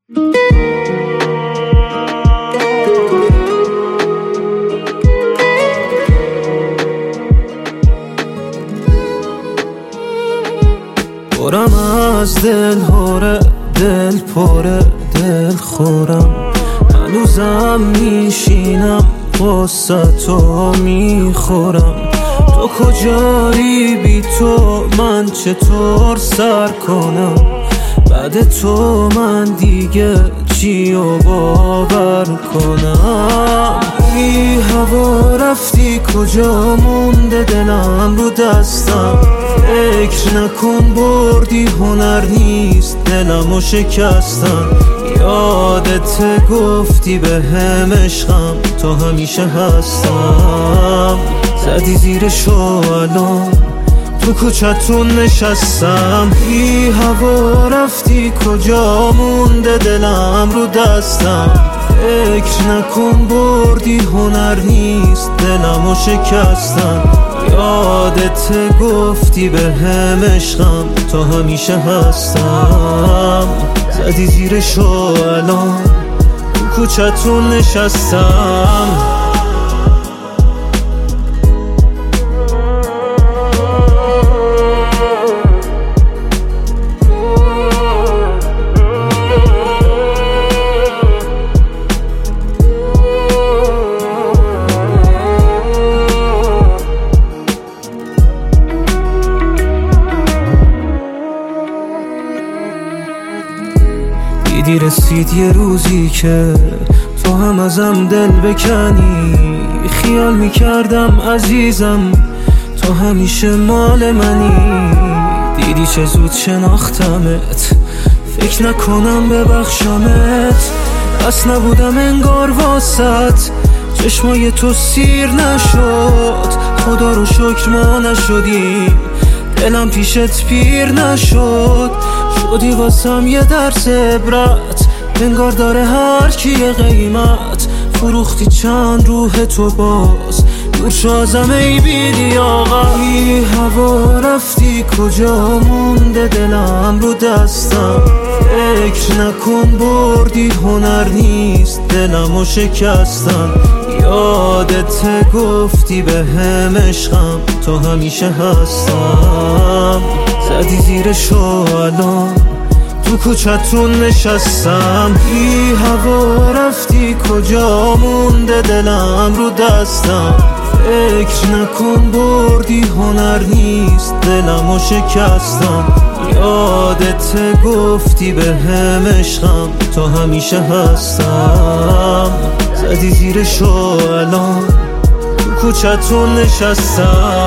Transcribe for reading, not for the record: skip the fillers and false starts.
برم از دل هاره، دل پره، دل خورم، هنوزم میشینم قصتو میخورم. تو کجایی بی تو، من چطور سر کنم؟ بعد تو من دیگه چیو باور کنم؟ بی هوا رفتی کجا مونده دلم رو دستم؟ فکر نکن بردی هنر نیست دلمو شکستم. یادت گفتی به هم عشقم تا همیشه هستم. زدی زیرشو الان تو کوچتون نشستم. بی هوا رفتی کجا مونده دلم رو دستم؟ فکر نکن بردی هنر نیست دلمو شکستم. یادت گفتی به هم عشقم تا همیشه هستم. زدی زیرشو الان تو کوچتون نشستم. دیدی رسید یه روزی که تو هم ازم دل بکنی. خیال میکردم عزیزم تو همیشه مال منی. دیدی چه زود شناختمت، فکر نکنم ببخشمت. بس نبودم انگار واسط، چشمای تو سیر نشد. خدا رو شکر ما نشدیم، دلم پیشت پیر نشد. شدی واسم یه درس عبرت، انگار داره هر کی یه قیمت. فروختی چند روح تو باز، دور شو ازم ای بیدی آقا. بی هوا رفتی کجا مونده دلم رو دستم؟ فکر نکن بردی هنر نیست دلمو شکستم. یادت گفتی به هم عشقم تا همیشه هستم. زدی زیرشو الان تو کوچتون نشستم. بی هوا رفتی کجا مونده دلم رو دستم؟ فکر نکن بردی هنر نیست دلمو شکستم. یادت گفتی به هم عشقم تا همیشه هستم. زدی زیرشو الان تو کوچتون نشستم.